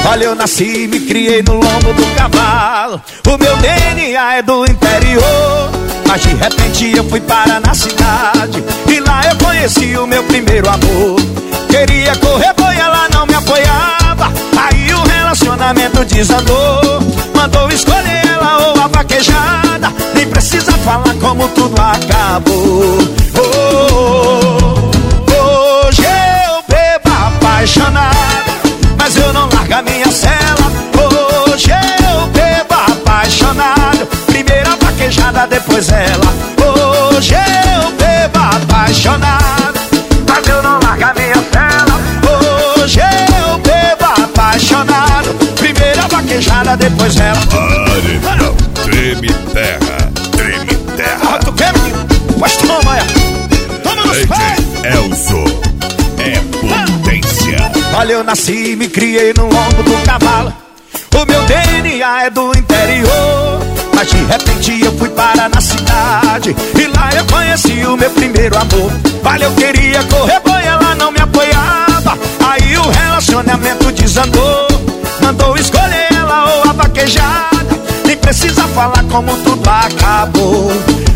Olha, eu nasci e me criei no lombo do cavalo. O meu DNA é do interior, mas de repente eu fui parar na cidade. E lá eu conheci o meu primeiro amor. Queria correr boi, ela não me apoiava. Aí o relacionamento desandou. Mandou escolher ela ou a vaquejada. Nem precisa falar como tudo acabou. Hoje eu bebo apaixonado, mas eu não largo a minha cela. Hoje eu bebo apaixonado. Primeira vaquejada, depois ela. Hoje eu bebo apaixonado, mas eu não largo a minha cela. Hoje eu bebo apaixonado. Primeira vaquejada, depois ela. Paredão, treme terra, treme terra. Tu quer, menino? Mas toma, é. Toma nos pés. Elzo é potência. Olha, eu nasci e me criei no lombo do cavalo. O meu DNA é do interior, mas de repente eu fui parar na cidade. E lá eu conheci o meu primeiro amor. Olha, eu queria correr boi, ela não me apoiava. Aí o relacionamento desandou. Mandou escolher ela ou a vaquejada. Nem precisa falar como tudo acabou.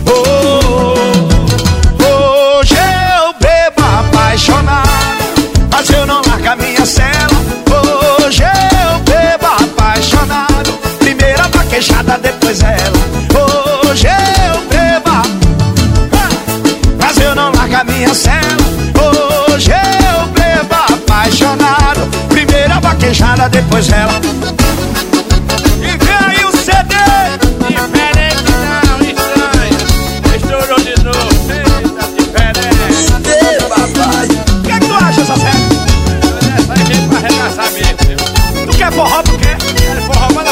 Hoje eu bebo apaixonado, mas eu não largo a minha cela. Hoje eu bebo apaixonado. Primeira vaquejada, depois ela. Hoje eu bebo, mas eu não largo a minha cela. Hoje eu bebo apaixonado. Primeira vaquejada, depois ela. E vem aí o CD. Diferente não, estranho. Estourou de novo. Eita, diferente. Papai, o que é que tu acha, essa série? Essa aí veio pra arregaçar mesmo. Tu quer forró, tu quer? Quero forró, mas